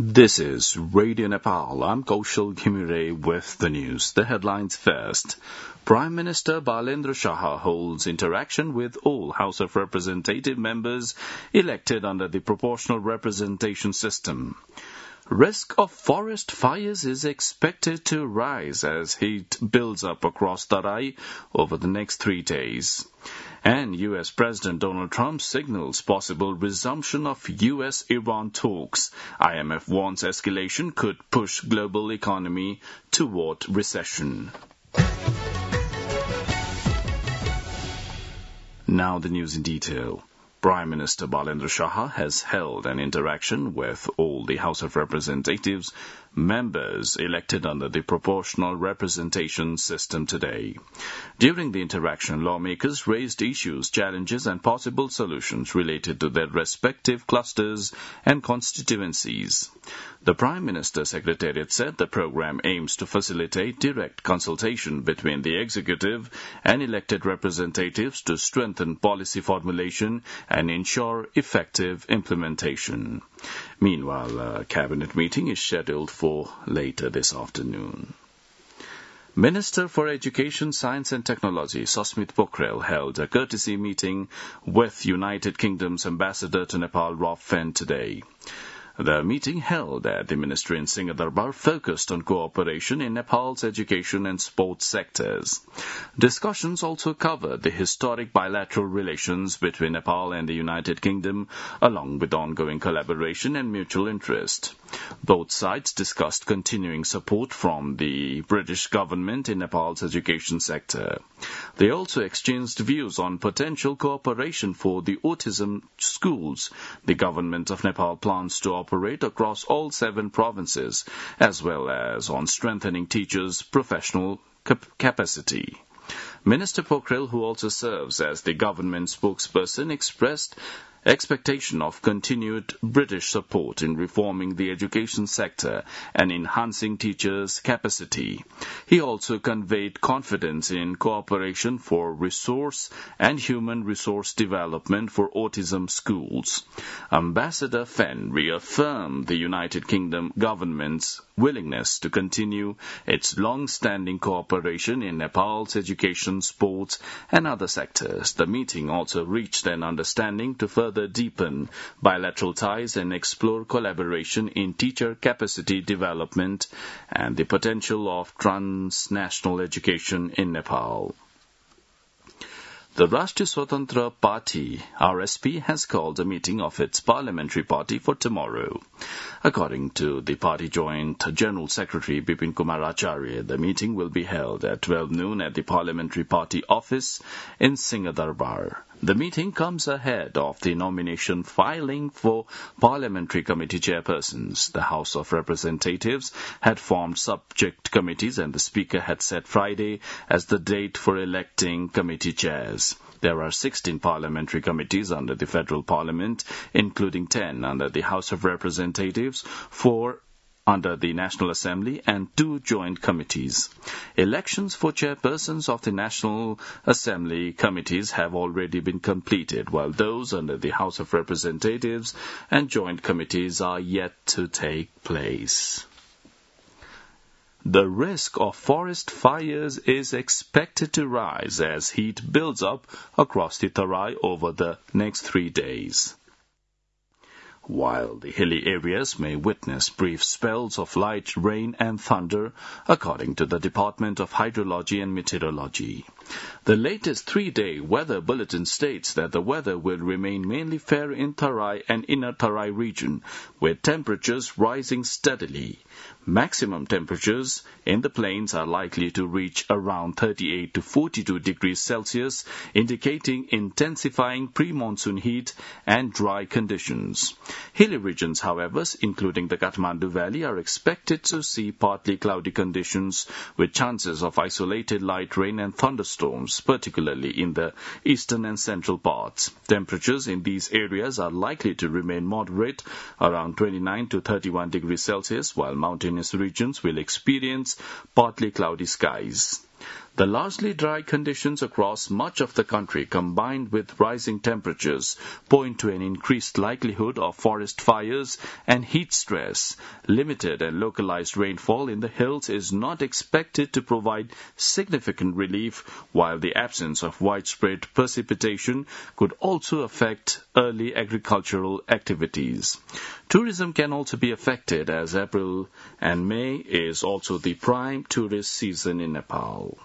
This is Radio Nepal. I'm Kaushal Ghimire with the news. The headlines first. Prime Minister Balendra Shah holds interaction with all House of Representative members elected under the proportional representation system. Risk of forest fires is expected to rise as heat builds up across Tarai over the next 3 days. And U.S. President Donald Trump signals possible resumption of U.S.-Iran talks. IMF warns escalation could push global economy toward recession. Now the news in detail. Prime Minister Balendra Shah has held an interaction with all the House of Representatives members elected under the proportional representation system today. During the interaction, lawmakers raised issues, challenges and possible solutions related to their respective clusters and constituencies. The Prime Minister Secretariat said the program aims to facilitate direct consultation between the executive and elected representatives to strengthen policy formulation and ensure effective implementation. Meanwhile, a cabinet meeting is scheduled for later this afternoon. Minister for Education, Science and Technology, Sasmit Pokhrel, held a courtesy meeting with United Kingdom's ambassador to Nepal, Rob Fenn, today. The meeting held at the ministry in Singhadarbar focused on cooperation in Nepal's education and sports sectors. Discussions also covered the historic bilateral relations between Nepal and the United Kingdom, along with ongoing collaboration and mutual interest. Both sides discussed continuing support from the British government in Nepal's education sector. They also exchanged views on potential cooperation for the autism schools the government of Nepal plans to operate across all 7 provinces, as well as on strengthening teachers' professional capacity. Minister Pokhrel, who also serves as the government spokesperson, expressed expectation of continued British support in reforming the education sector and enhancing teachers' capacity. He also conveyed confidence in cooperation for resource and human resource development for autism schools. Ambassador Fenn reaffirmed the United Kingdom government's willingness to continue its long-standing cooperation in Nepal's education, sports and other sectors. The meeting also reached an understanding to further deepen bilateral ties and explore collaboration in teacher capacity development and the potential of transnational education in Nepal. The Rashtriya Swatantra Party, RSP, has called a meeting of its parliamentary party for tomorrow. According to the party Joint General Secretary Bipin Kumar Acharya, the meeting will be held at 12 noon at the parliamentary party office in Singhadarbar. The meeting comes ahead of the nomination filing for parliamentary committee chairpersons. The House of Representatives had formed subject committees and the Speaker had set Friday as the date for electing committee chairs. There are 16 parliamentary committees under the Federal Parliament, including 10 under the House of Representatives, 4 under the National Assembly and 2 joint committees. Elections for chairpersons of the National Assembly committees have already been completed, while those under the House of Representatives and joint committees are yet to take place. The risk of forest fires is expected to rise as heat builds up across the Tarai over the next 3 days. While the hilly areas may witness brief spells of light rain and thunder, according to the Department of Hydrology and Meteorology. The latest 3-day weather bulletin states that the weather will remain mainly fair in Tarai and Inner Tarai region, with temperatures rising steadily. Maximum temperatures in the plains are likely to reach around 38 to 42 degrees Celsius, indicating intensifying pre-monsoon heat and dry conditions. Hilly regions, however, including the Kathmandu Valley, are expected to see partly cloudy conditions with chances of isolated light rain and thunderstorms, particularly in the eastern and central parts. Temperatures in these areas are likely to remain moderate, around 29 to 31 degrees Celsius, while mountainous regions will experience partly cloudy skies. The largely dry conditions across much of the country, combined with rising temperatures, point to an increased likelihood of forest fires and heat stress. Limited and localized rainfall in the hills is not expected to provide significant relief, while the absence of widespread precipitation could also affect early agricultural activities. Tourism can also be affected, as April and May is also the prime tourist season in Nepal.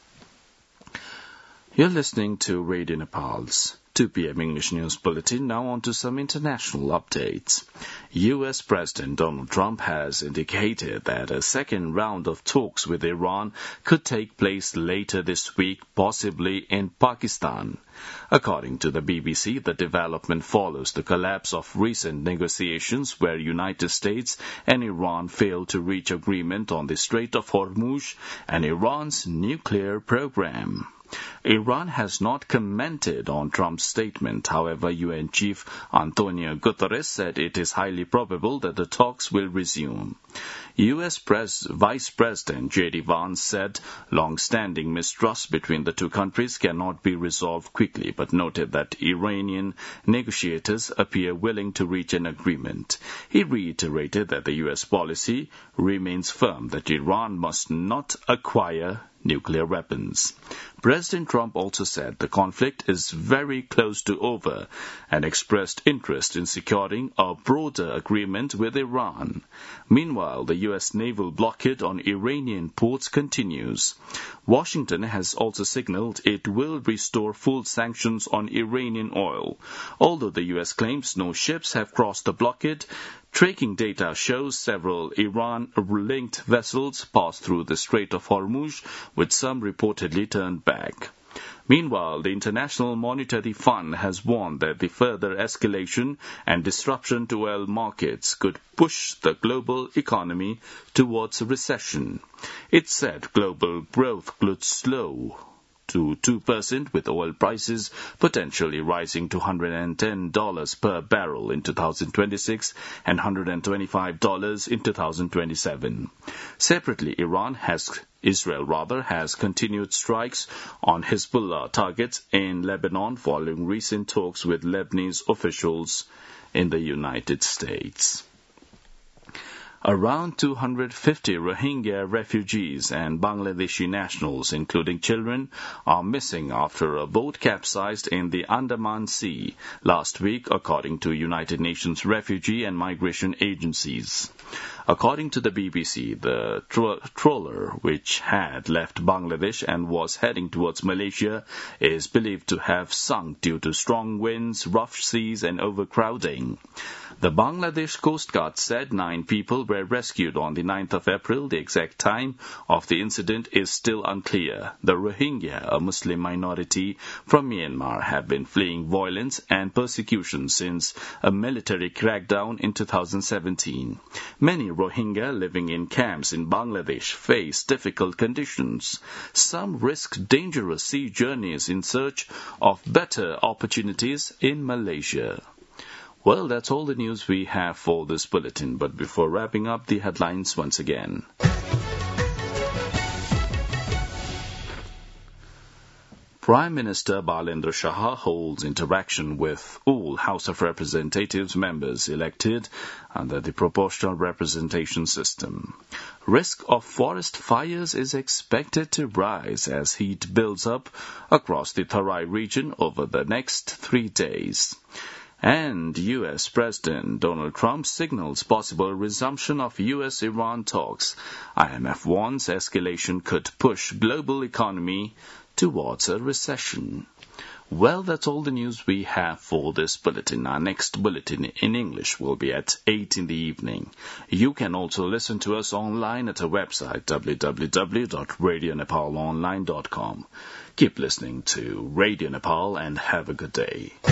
You're listening to Radio Nepal's 2 p.m. English News Bulletin. Now on to some international updates. U.S. President Donald Trump has indicated that a second round of talks with Iran could take place later this week, possibly in Pakistan. According to the BBC, the development follows the collapse of recent negotiations where United States and Iran failed to reach agreement on the Strait of Hormuz and Iran's nuclear program. Iran has not commented on Trump's statement. However, UN Chief Antonio Guterres said it is highly probable that the talks will resume. U.S. Vice President J.D. Vance said long-standing mistrust between the two countries cannot be resolved quickly, but noted that Iranian negotiators appear willing to reach an agreement. He reiterated that the U.S. policy remains firm that Iran must not acquire nuclear weapons. President Trump also said the conflict is very close to over and expressed interest in securing a broader agreement with Iran. Meanwhile, the U.S. naval blockade on Iranian ports continues. Washington has also signaled it will restore full sanctions on Iranian oil. Although the U.S. claims no ships have crossed the blockade, tracking data shows several Iran-linked vessels passed through the Strait of Hormuz, with some reportedly turned back. Meanwhile, the International Monetary Fund has warned that the further escalation and disruption to oil markets could push the global economy towards a recession. It said global growth could slow to 2%, with oil prices potentially rising to $110 per barrel in 2026 and $125 in 2027. Separately, Israel has continued strikes on Hezbollah targets in Lebanon following recent talks with Lebanese officials in the United States. Around 250 Rohingya refugees and Bangladeshi nationals, including children, are missing after a boat capsized in the Andaman Sea last week, according to United Nations refugee and migration agencies. According to the BBC, the trawler, which had left Bangladesh and was heading towards Malaysia, is believed to have sunk due to strong winds, rough seas and overcrowding. The Bangladesh Coast Guard said 9 people were rescued on the 9th of April. The exact time of the incident is still unclear. The Rohingya, a Muslim minority from Myanmar, have been fleeing violence and persecution since a military crackdown in 2017. Many Rohingya living in camps in Bangladesh face difficult conditions. Some risk dangerous sea journeys in search of better opportunities in Malaysia. Well, that's all the news we have for this bulletin, but before wrapping up, the headlines once again. Prime Minister Balendra Shah holds interaction with all House of Representatives members elected under the proportional representation system. Risk of forest fires is expected to rise as heat builds up across the Tarai region over the next 3 days. And U.S. President Donald Trump signals possible resumption of U.S.-Iran talks. IMF warns escalation could push global economy towards a recession. Well, that's all the news we have for this bulletin. Our next bulletin in English will be at 8 in the evening. You can also listen to us online at our website, www.radionepalonline.com. Keep listening to Radio Nepal and have a good day.